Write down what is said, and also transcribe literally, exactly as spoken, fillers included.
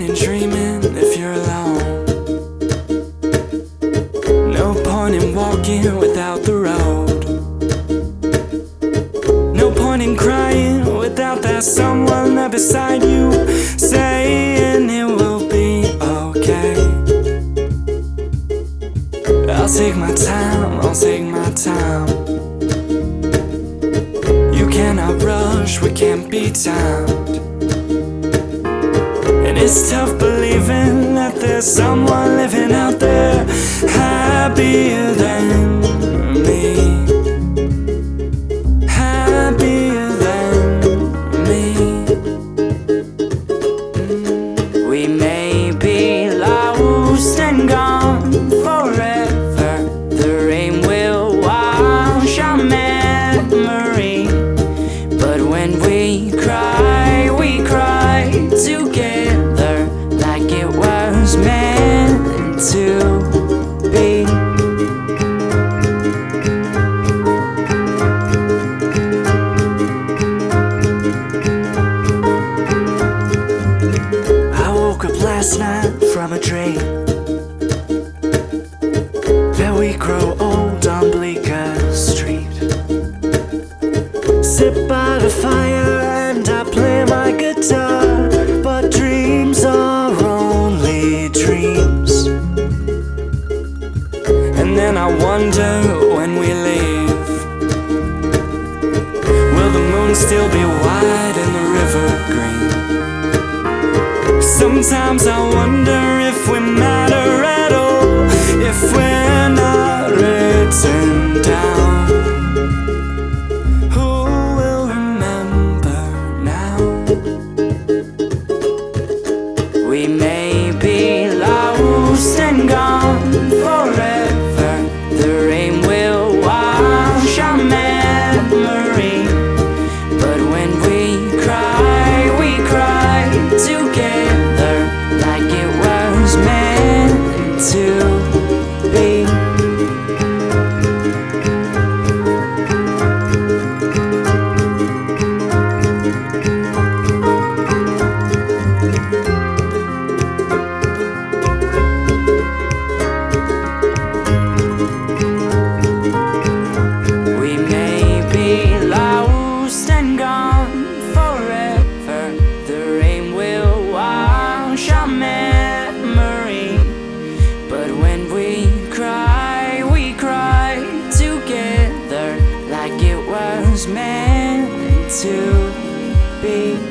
point in dreaming if you're alone. No point in walking without the road. No point in crying without that someone there beside you, saying it will be okay. I'll take my time, I'll take my time. You cannot rush, we can't be timed. And it's tough believing that there's someone living out there happier than me. Happier than me. Mm. We may be lost and gone forever. The rain will wash our memory. But when we cry, we cry together, like it was meant to be. I woke up last night from a dream that we grow old on Bleecker Street. Sit by the fire and I play my guitar, but dreams are only dreams. And then I wonder when we leave, will the moon still be white and the river green? Sometimes I wonder if we matter at all, if we're not written down. We may be lost and gone forever. The rain will wash our memory. But when we cry, we cry together, like it was meant to be. Like it was meant to be.